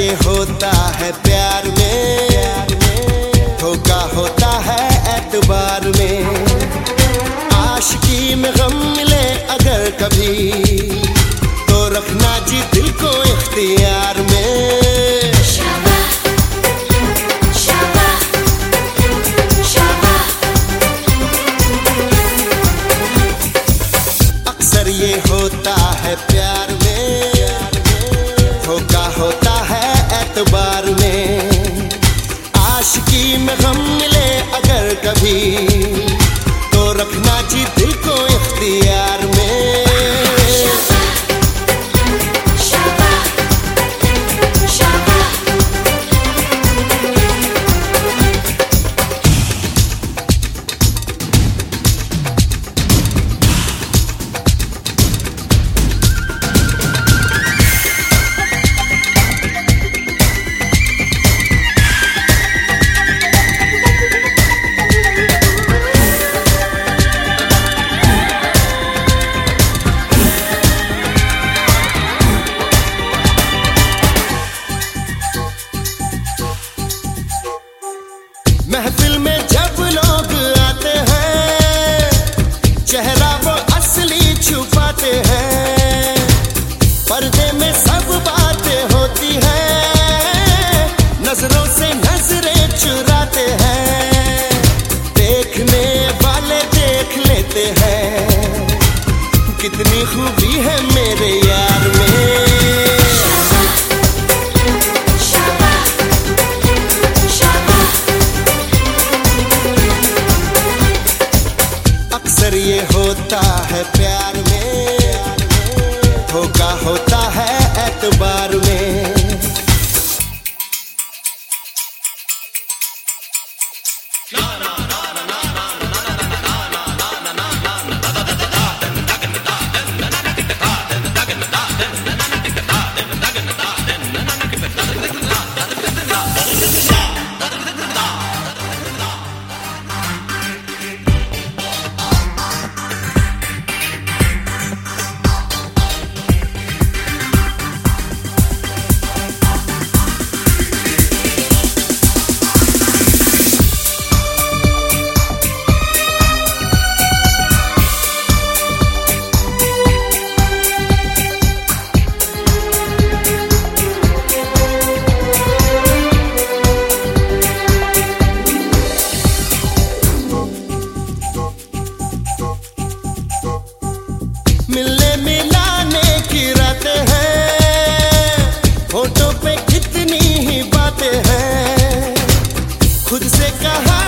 ये होता है प्यार में, धोखा होता है एतबार में। आशिकी में गम मिले अगर कभी, तो रखना जी दिल को इख्तियार में। अक्सर ये होता है प्यार में, धोखा होता है एतबार में। आशिकी में गम मिले अगर कभी, तो रखना जी दिल को इख्तियार में। महफिल में जब लोग आते हैं, चेहरा वो असली छुपाते हैं। पर्दे में सब बातें होती हैं, नजरों से नजरें चुराते हैं। देखने वाले देख लेते हैं, कितनी खूबी है मेरे यार में। अक्सर ये होता है प्यार में, धोखा होता है एतबार में। मिलने मिलाने की रातें हैं, होठों पे कितनी ही बातें हैं। खुद से कहा